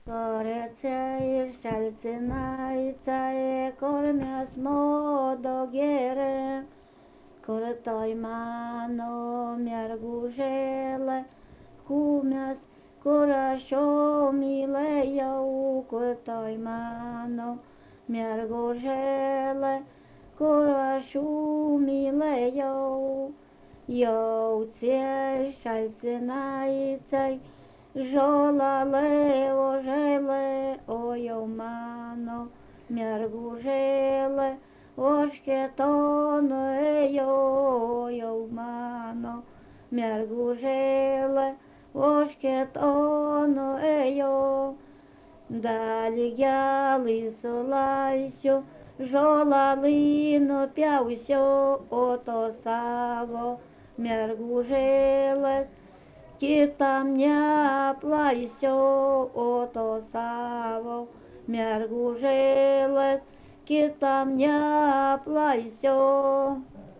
Кореця і шальцинайця і кормяс модогере, кортой мано мяргужеле, хумяс курашо милеяу, кортой мано мяргужеле, курашу милеяу, йоуце шальцинайця, жолале ожеле, ойомано, мяргужеле, ошкетоно, ойомано, мяргужеле, ошкетоно, далі гяли солайсю, жолалино п'явсю, ото саво, мяргужелес, китамня плайсо, ото саво, мяргужелес, китамня плайсо.